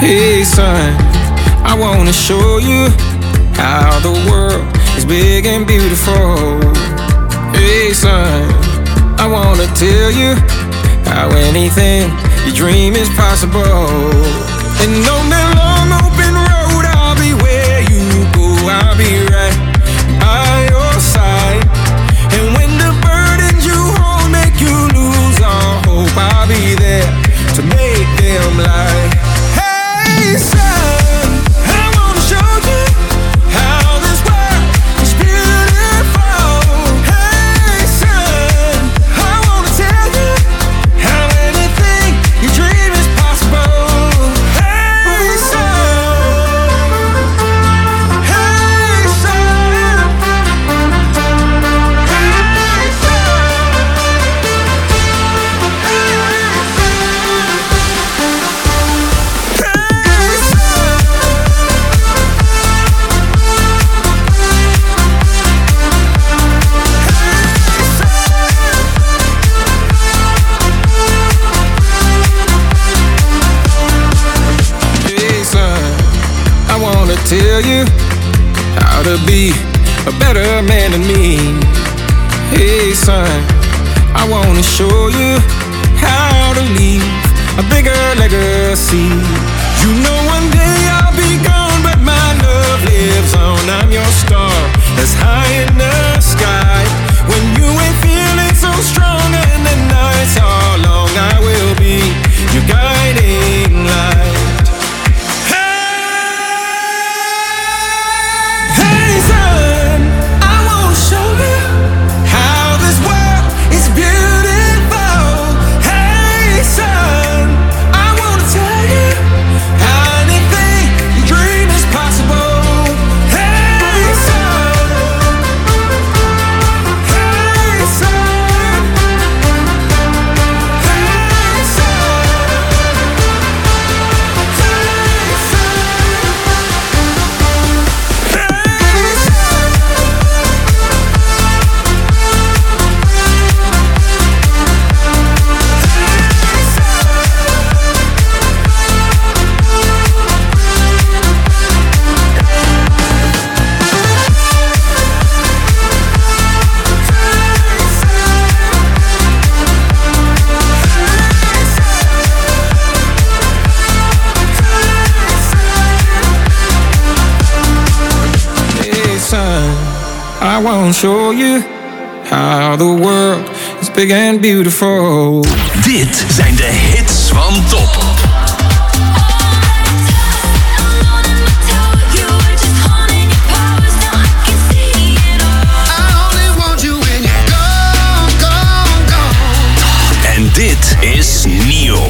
Hey son, I wanna show you how the world is big and beautiful. Hey son, I wanna tell you how anything you dream is possible. And on that long open road, I'll be where you go, I'll be right by your side. And when the burdens you hold make you lose all hope, I'll be there to make them lie. Hey son, I wanna show you how this world is beautiful. Hey son, I wanna tell you how anything you dream is possible. Hey son, hey son, hey I wanna tell you how to be a better man than me. Hey son, I wanna show you how to leave a bigger legacy. You know one day I'll be gone, but my love lives on. I'm your star that's high in the sky. When you ain't feeling so strong and the nights are long, I will be your guiding light. Hey son, I wanna show you how this world is beautiful. Hey son, I wanna tell you how anything you dream is possible. Hey son, hey son, hey I wanna show you how the world is big and beautiful. Dit zijn de hits van Top. En dit is Nio.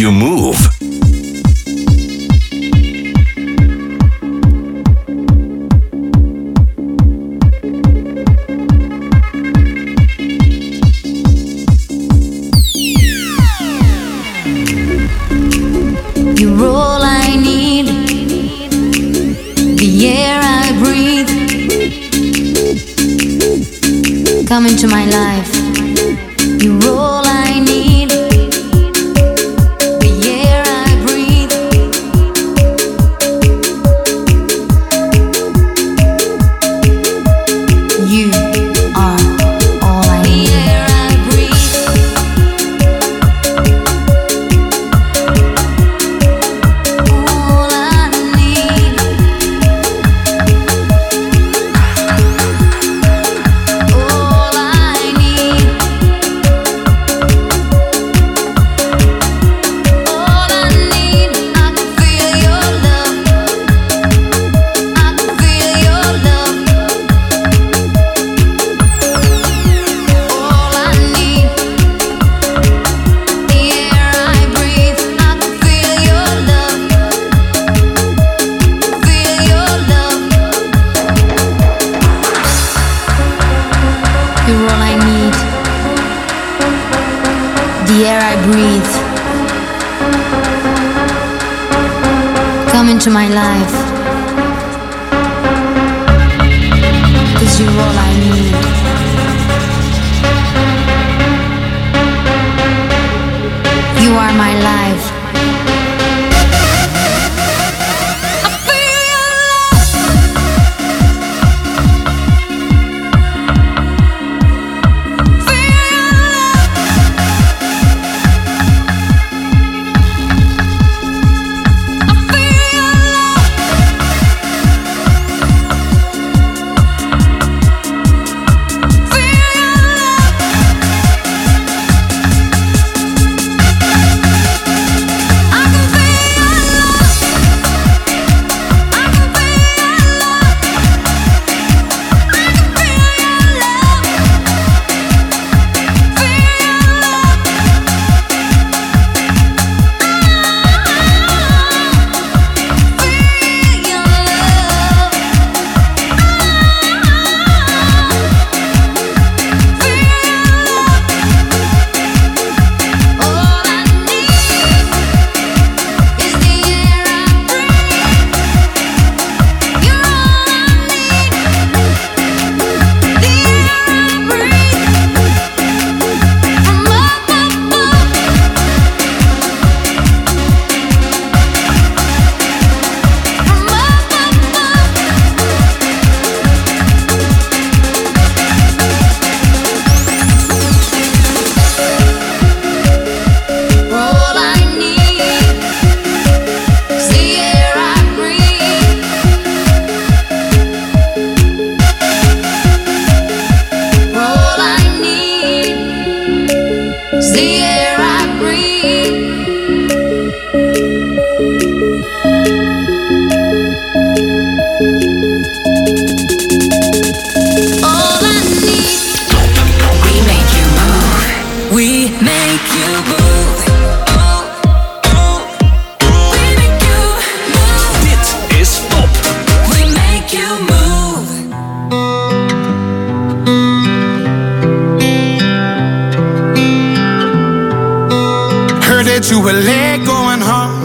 you move. You're all I need, the air I breathe. Come into my life. You're all I need, the air I breathe. You are all I need. The air I breathe. All I need. All I need. All I need. I can feel your love. I can feel your love. All I need. The air I breathe. I can feel your love. Feel your love. You're all I need. The air I breathe. Come into my life. 'Cause you're all I need. You are my life. I feel your love. Feel your love. I feel your love. Feel that you were late going home.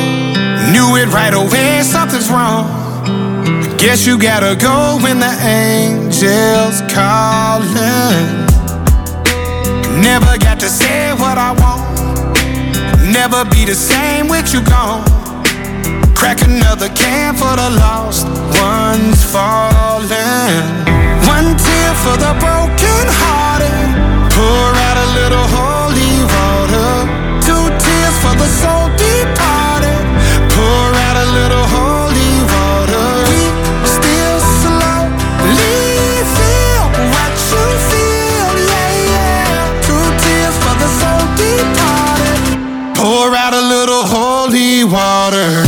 Knew it right away, something's wrong. Guess you gotta go when the angel's calling. Never got to say what I want. Never be the same with you gone. Crack another can for the lost ones falling. One tear for the broken hearted. Pour out a little holy water. Two tears for the soul departed. Pour out a little holy water. We still slowly feel what you feel, yeah, yeah. Two tears for the soul departed. Pour out a little holy water.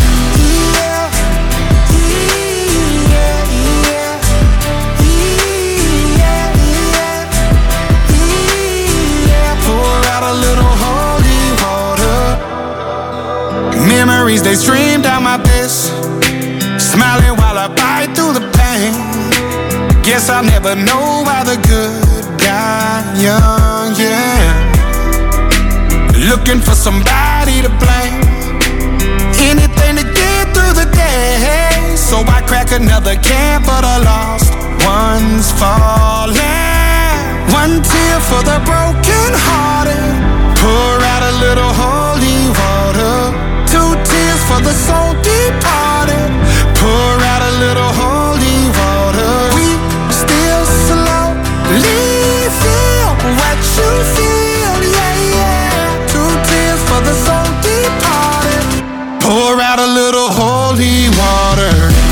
Guess I'll never know why the good die young, yeah. Looking for somebody to blame, anything to get through the day. So I crack another can for the lost ones falling. One tear for the broken hearted, pour out a little holy water. Two tears for the soul departed, pour out a little holy water. We still slowly feel what you feel, yeah, yeah. Two tears for the soul departed, pour out a little holy water.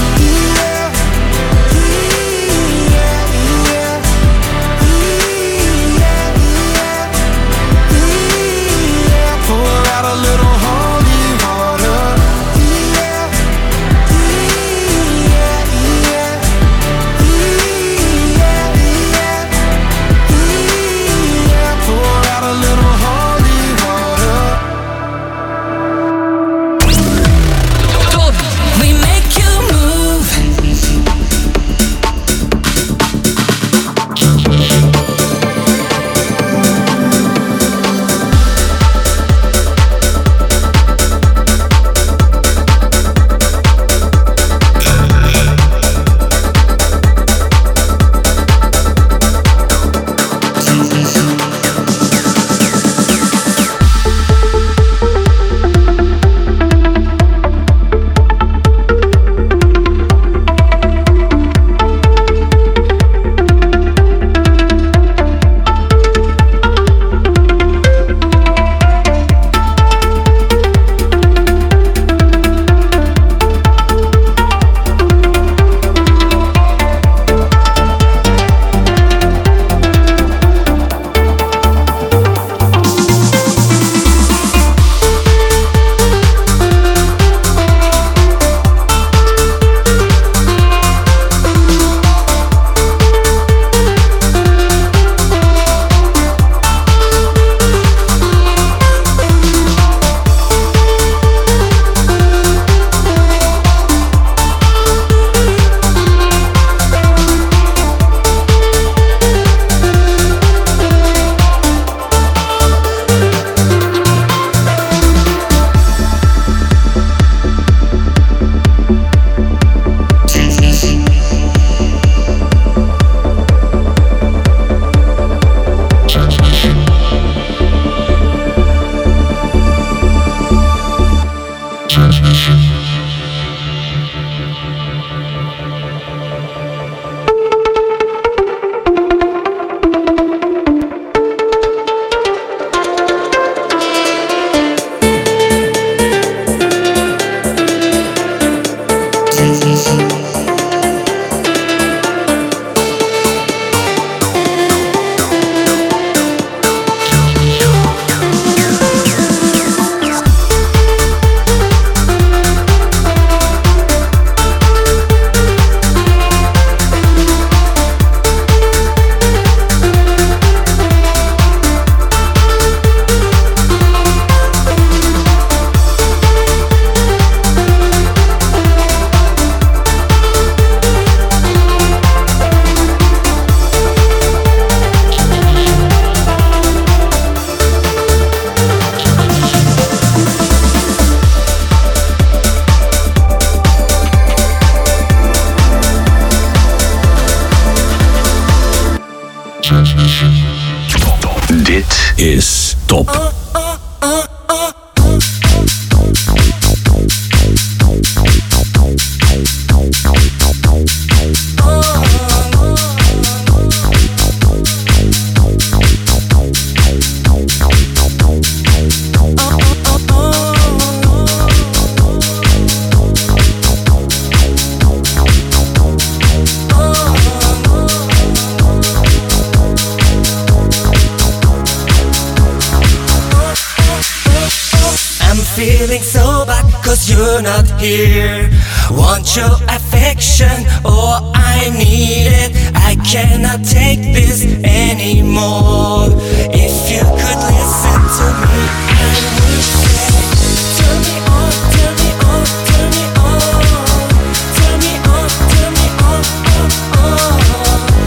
Dit is Top. Feeling so bad cause you're not here. Want your affection, oh I need it. I cannot take this anymore. If you could listen to me, I would say, turn me on, turn me on, turn me on. Turn me on, turn me on, on, on.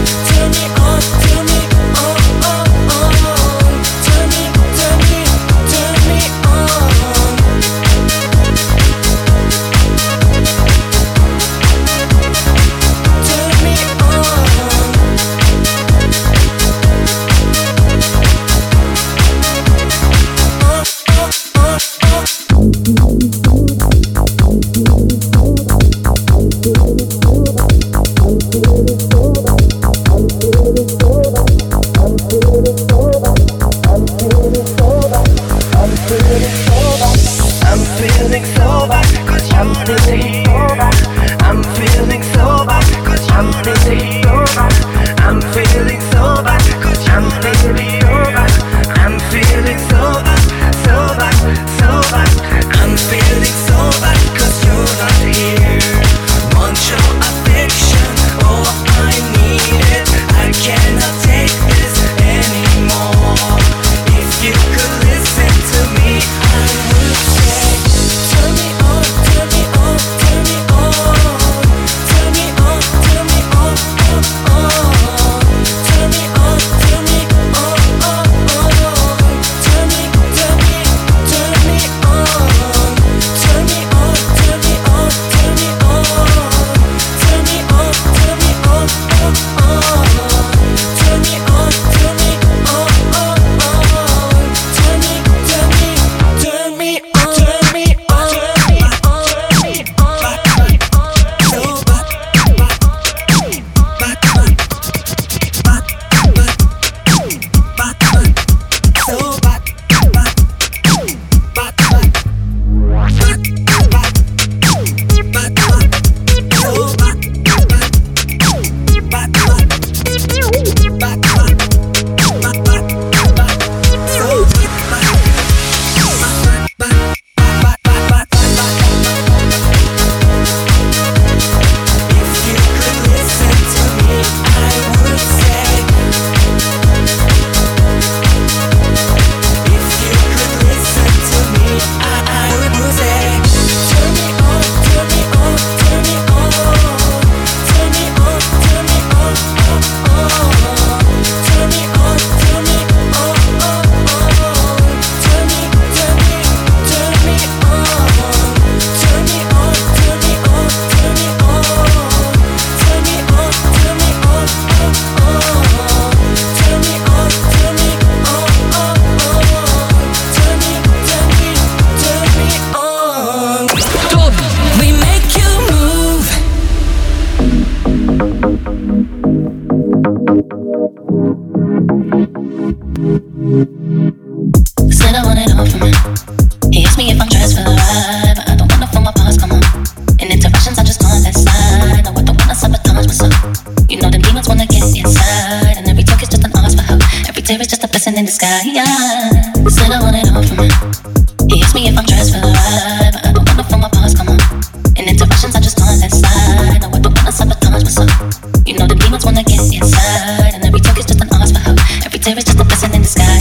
Said I want it all from him. He asked me if I'm dressed for the ride, but I don't wanna feel my pause come on. In interactions, I just on that side. No, I don't wanna sabotage myself. You know the demons wanna get inside, and every talk is just an ask for help. Every tear is just a blessing in disguise. Said I want it all from him. He asked me if I'm dressed for the ride, but I don't wanna feel my pause come on. In interactions, I just on that side. No, I don't wanna sabotage myself. You know the demons wanna get inside, and every talk is just an ask for help. Every tear is just a blessing in disguise.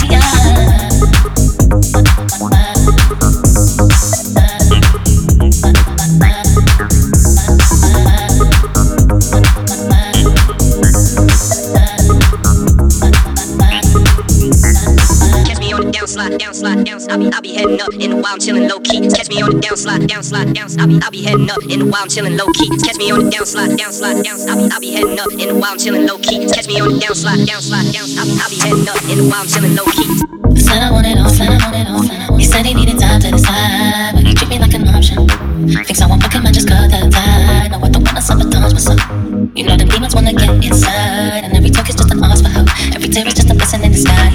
I'll be heading up in the wild, chillin' low key. Catch me on the downslide. I'll be heading up in the wild, chillin' low key. Catch me on the downslide. I'll be heading up in the wild, chillin' low key. Catch me on the downslide. I'll be heading up in the wild, chillin' low key. Said I want it all. He said he needed time to decide, but he treat me like an option. Thinks I want back, I might just cut the tie. No, I don't wanna sabotage myself. You know the demons wanna get inside, and every talk is just an ask for help. Every tear is just a blessing in the sky.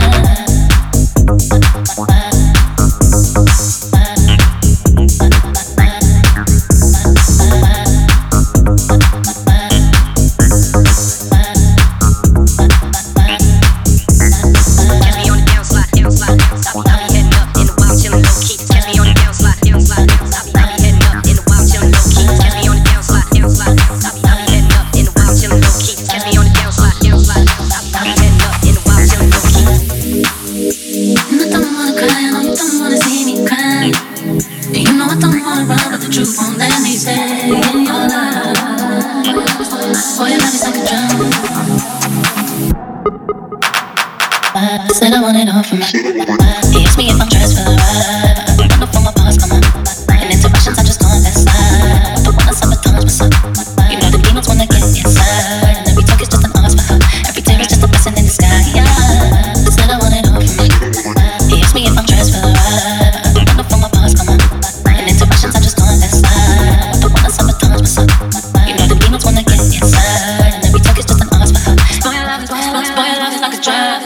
Said I want it all from him. He asked me if I'm dressed for the ride, but I don't wanna feel my pause come on. In interactions, I just on that side. I don't wanna sabotage myself. You know the demons wanna get inside, and every talk is just an ask for help. Every tear is just a blessing in the sky. Said I want it all from him. He asked me if I'm dressed for the ride, but I don't wanna feel my pause come on. In interactions, I just on that side. I don't wanna sabotage myself. You know the demons wanna get inside, and every talk is just an ask for help. Spoil your love is like a drug.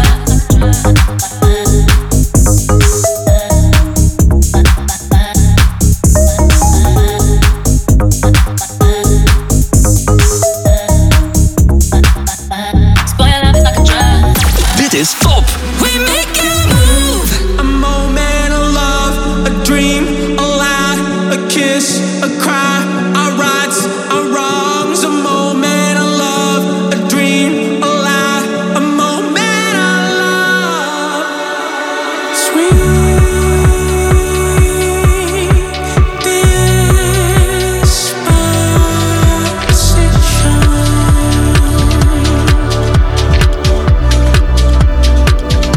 Is top. We make a move. A moment of love, a dream, a lie, a kiss, a cry, our rights, our wrongs. A moment of love, a dream, a lie, a moment of love. Sweet disposition.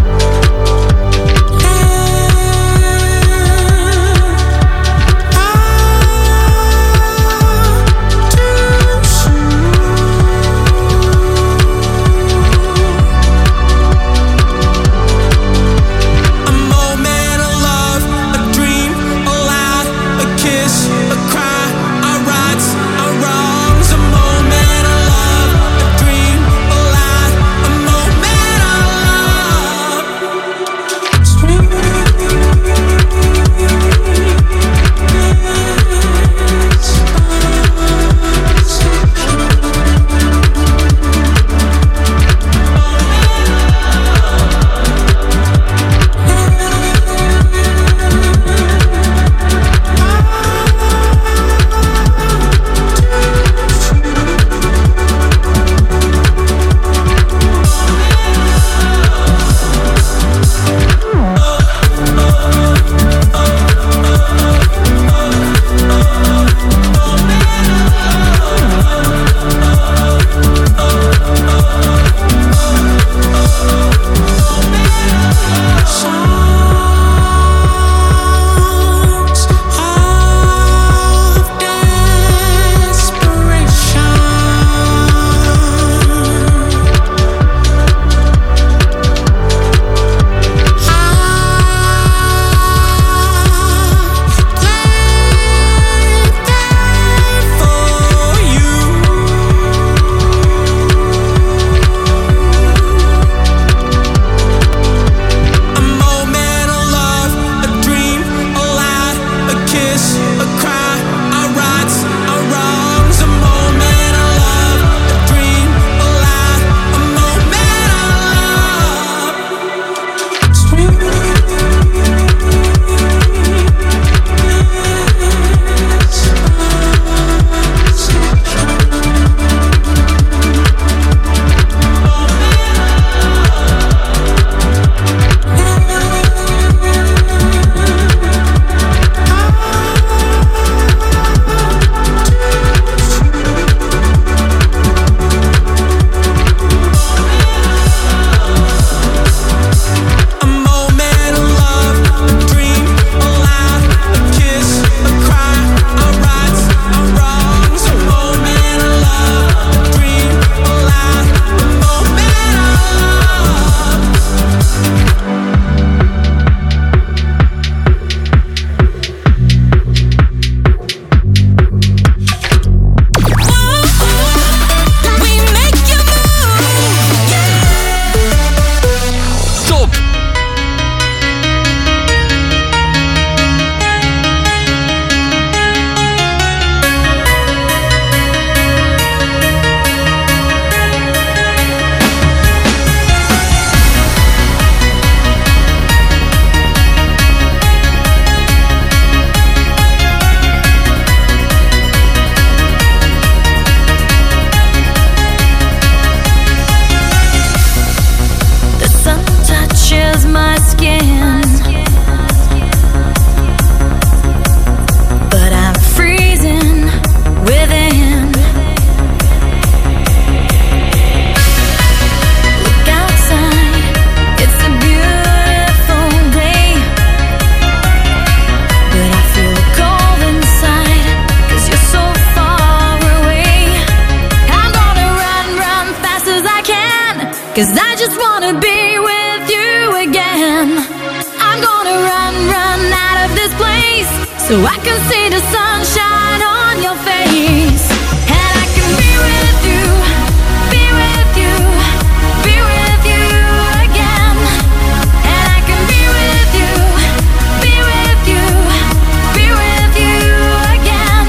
'cause I just wanna be with you again. I'm gonna run out of this place so I can see the sunshine on your face. And I can be with you, be with you, be with you again. And I can be with you, be with you, be with you again.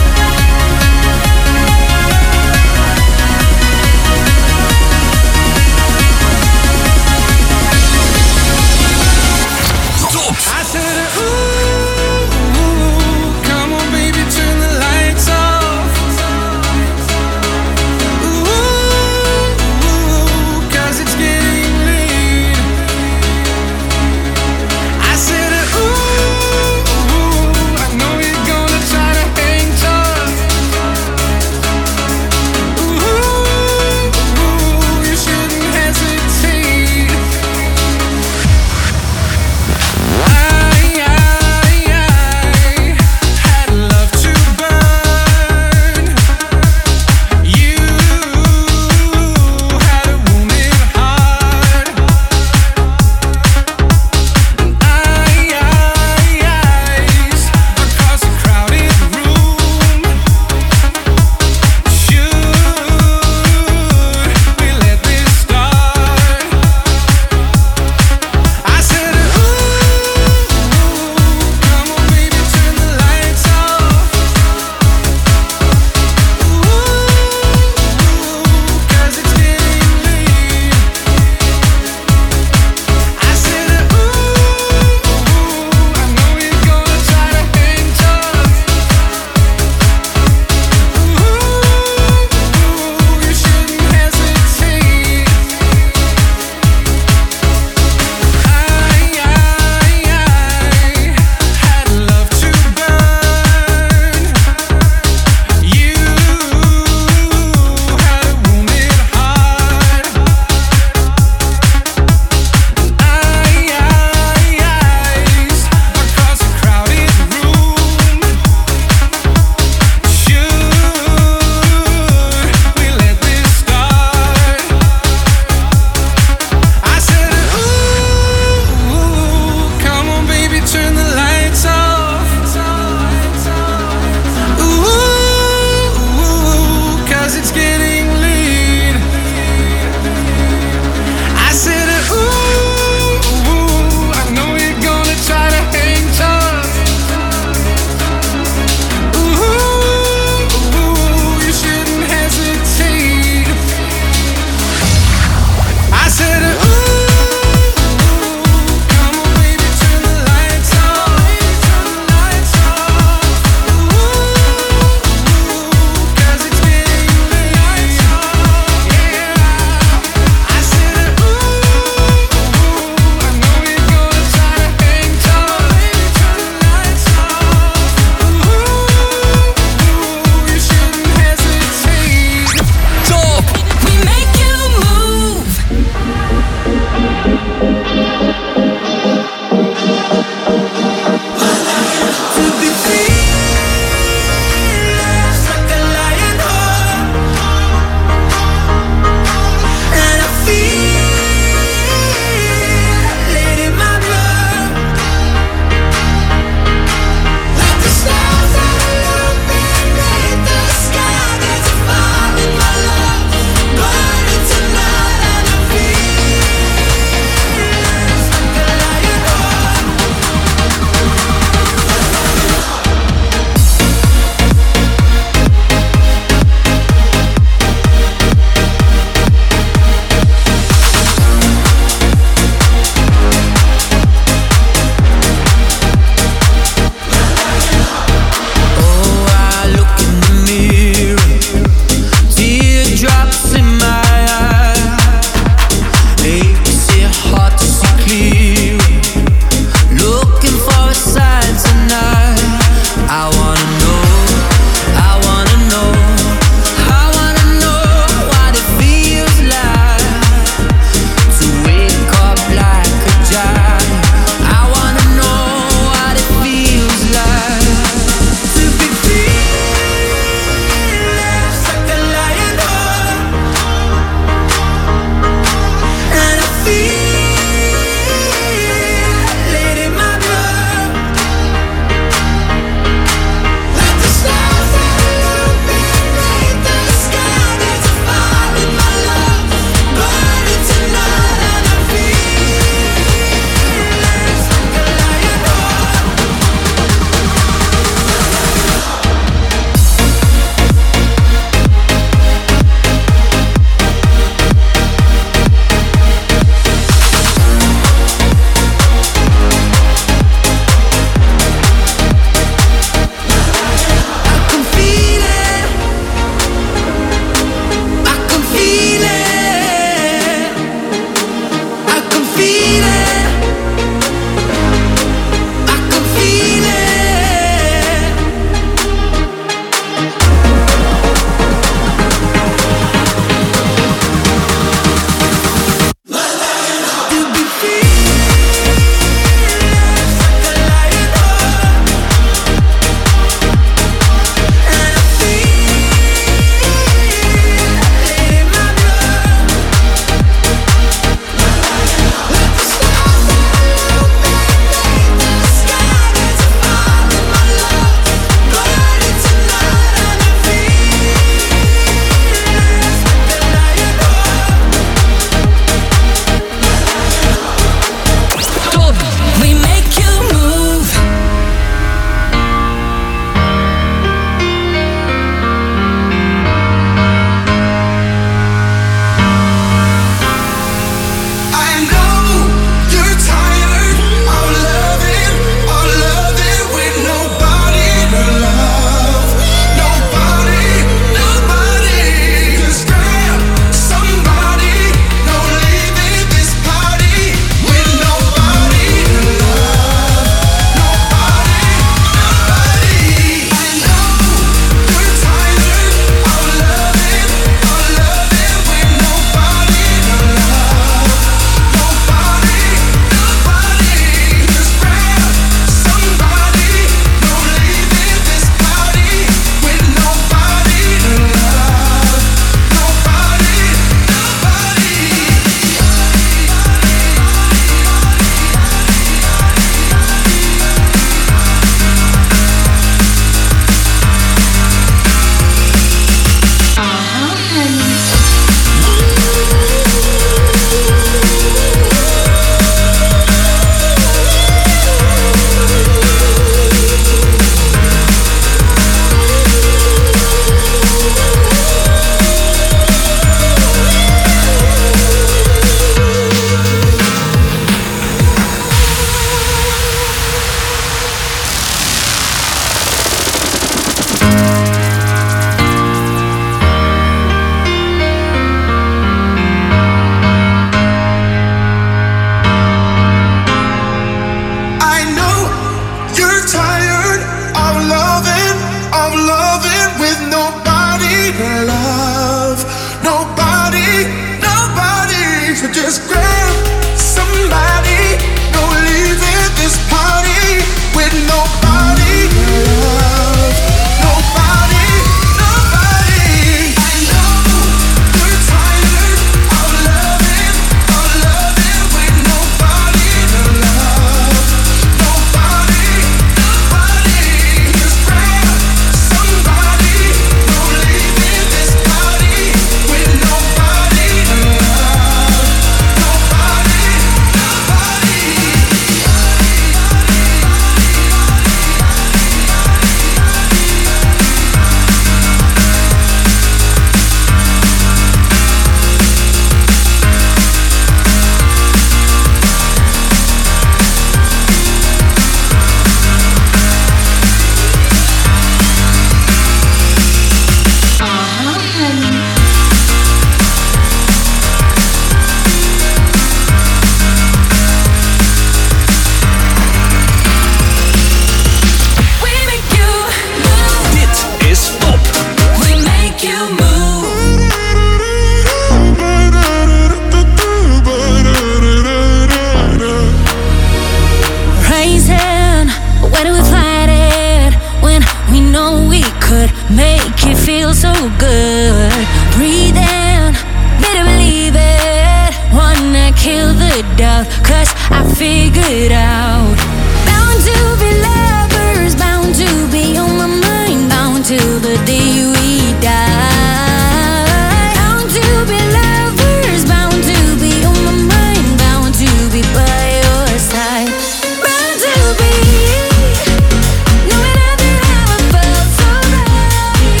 would make you feel so good. Breathe in, better believe it. Wanna kill the doubt, 'cause I figured out. Bound to be lovers, bound to be on my mind, bound till the day we die. Bound to be lovers, bound to be on my mind, bound to be by your side. Bound to be knowing nothing ever felt so right.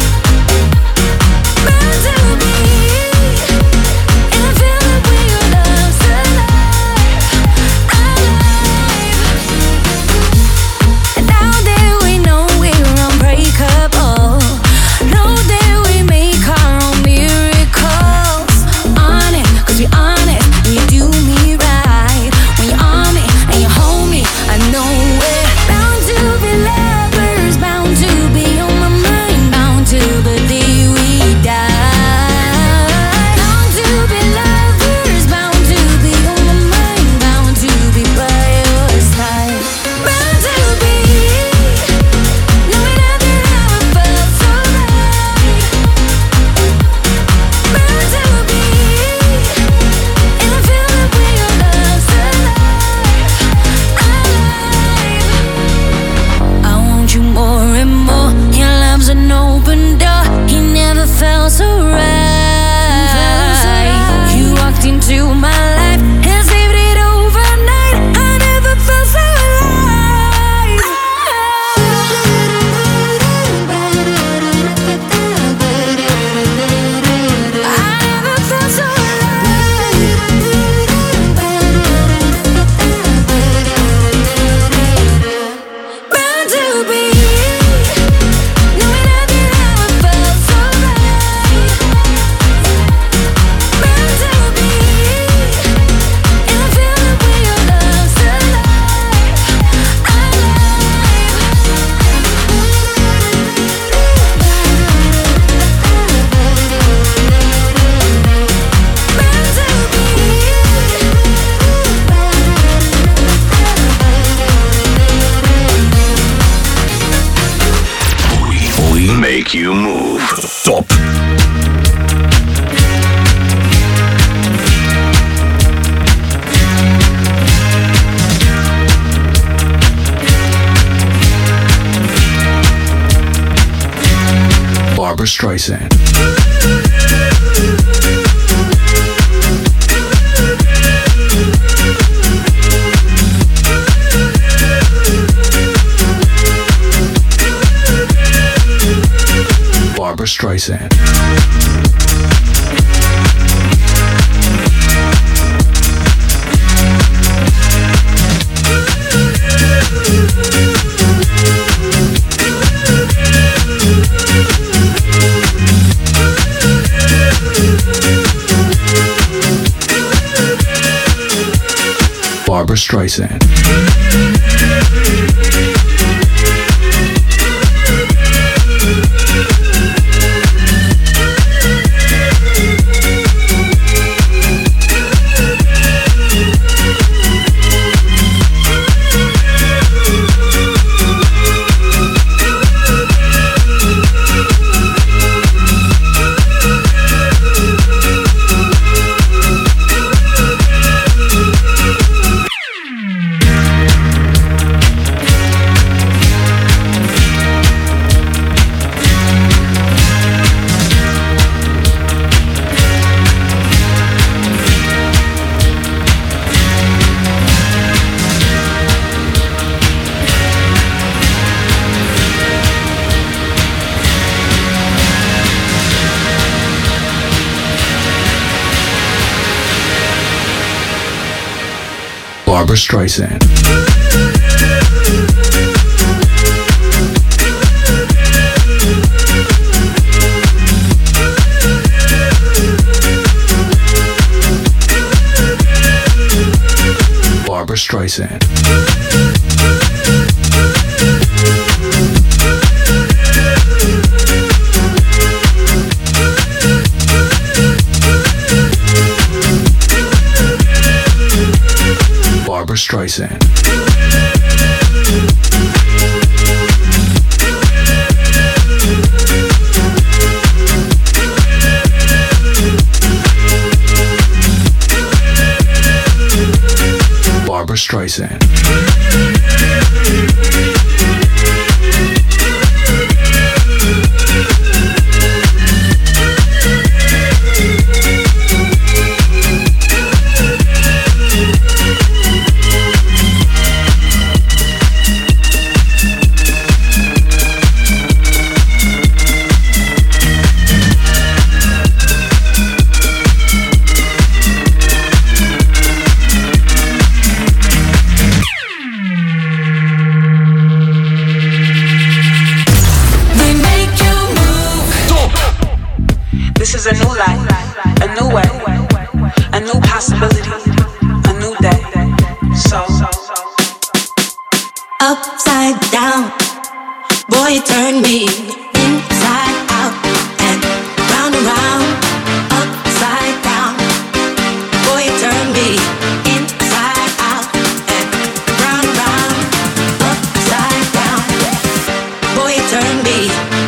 Bound to be in a feeling where your love's alive, alive. And now that we know we're unbreakable, know that we make our own miracles. On it, 'cause we're honest, and you do me right. When you're on me and you hold me, I know we're bound to be lovers, bound to be on my mind, bound till the day we die. Bound to be lovers, bound to be on my mind, bound to be by your side. Bound to be knowing nothing ever felt so right. Bound to be in a feeling where your love's alive, alive. I want you more and more. Your love's an open door. He never felt so right. You walked into my life and saved it overnight. I never felt so alive. I never felt so alive. Bound to be knowing nothing ever felt so right. Bound to be in a feeling where your love's alive, alive. Bound to We make you move. Top. Barbra Streisand. Barbra Streisand. Barbra Streisand. Barbra Streisand. Barbra Streisand. Barbra Streisand. Streisand. This is a new life, a new way, a new possibility, a new day. So upside down, boy, you turn me inside out and round and round. Upside down, boy, you turn me inside out and round and round. Upside down, boy, you turn me.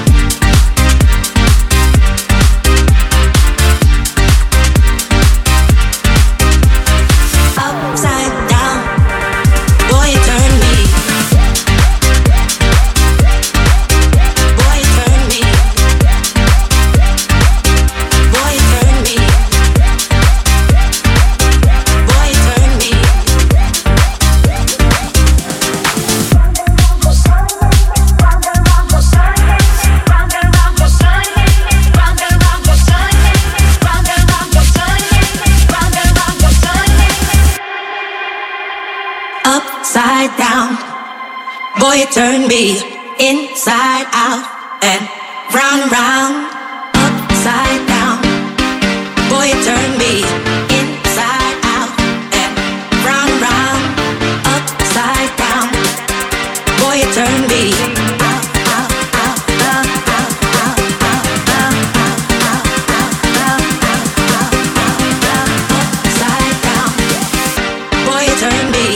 Upside down, boy, you turn me inside out and round and round. Upside down, boy, you turn me inside out and round and round. Upside down, boy, you turn me out, out, out, out, out, out, out, out, out, out, upside down, boy, you turn me.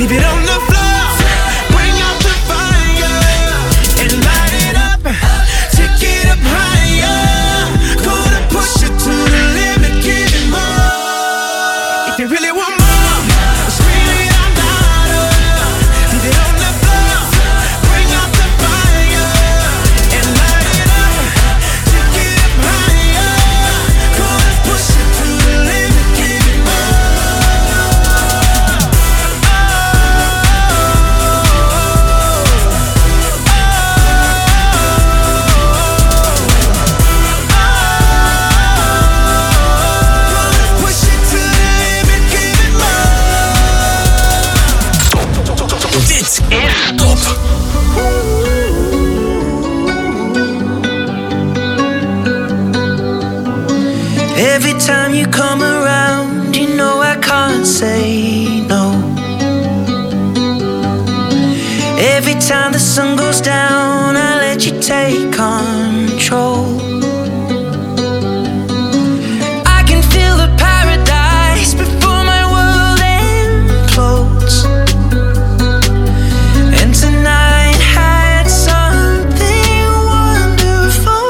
Leave it on the floor. Bring out the fire and light it up. Take it up higher. Gonna push it to the limit, give it more. If you really want more, scream it out louder. Leave it on the floor. Bring out the fire and light it up. Take it up higher. Gonna push it to the limit, give it more. Every time you come around, you know I can't say no. Every time the sun goes down, I let you take control. I can feel the paradise before my world implodes. And tonight had something wonderful.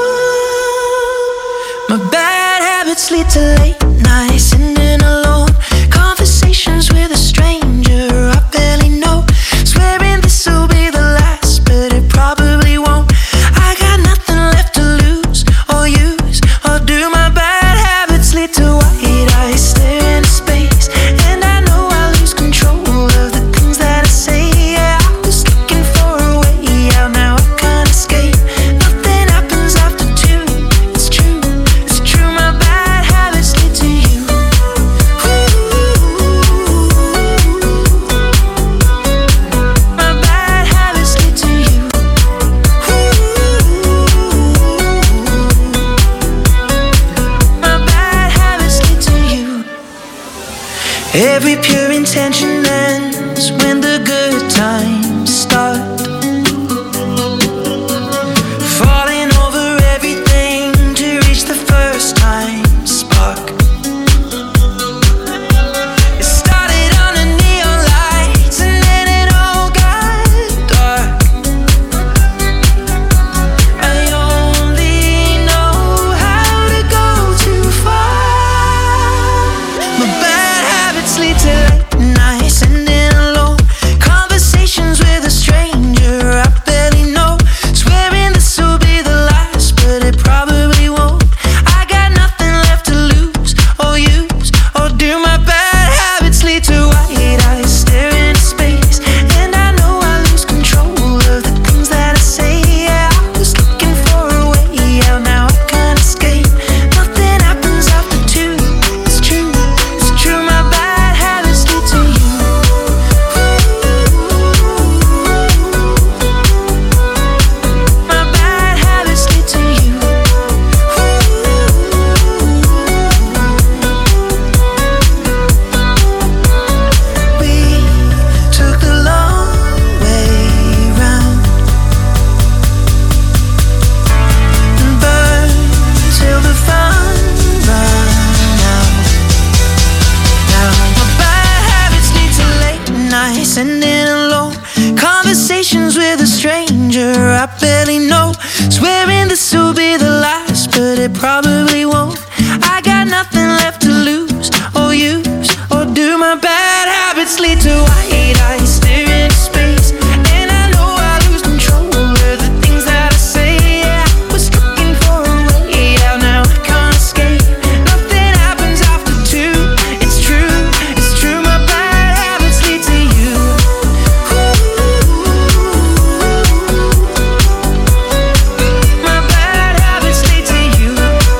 My bad habits lead to late nights, sitting alone. Conversations with a stranger I barely know. Swearing this will be the last, but it probably won't. I got nothing left to lose or use or do. My bad habits lead to white eyes stare into space, and I know I lose control of the things that I say. Yeah, I was looking for a way out, now I can't escape. Nothing happens after two. It's true, it's true. My bad habits lead to you. My bad habits lead to you. My bad habits lead to you. Every pure intention ends when the good times start. Falling over everything to reach the first time spark. It started under neon lights and then it all got dark. I only know how to go too far. My bad habits lead to late nights, ending alone. Conversations with a stranger I barely know. Swearing this will be the last, but it probably won't. I got nothing left to lose or use or do. My bad habits lead to white eyes stare into space, and I know I lose control of the things that I say. Yeah, I was looking for a way out, now I can't escape. Nothing happens after two. It's true, it's true. My bad habits lead to you. My bad habits lead to you. We took the long way round and burned till the fun ran out. Now my bad habits lead to late nights, ending alone. Conversations with a stranger I barely know. Swearing this will be the last, but it probably won't. I got nothing left to lose or use or do. My bad habits lead to white eyes stare into space, and I know I lose control of the things that I say. Yeah, I was looking for a way out, now I can't escape. Nothing happens after two. It's true, it's true. My bad habits lead to you. My bad habits lead to you.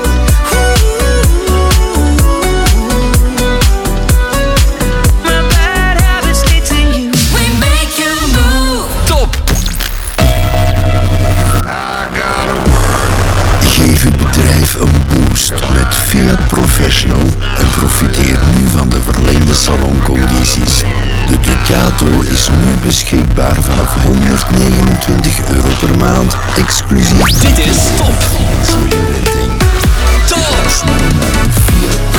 My bad habits lead to you. We make you move. Geef uw bedrijf een boost met Fiat Professional en profiteer nu van de verleende saloncondities. De Ducato is nu beschikbaar vanaf €129 per maand, exclusief. Dit is Top. Top! Top. Snel naar een Fiat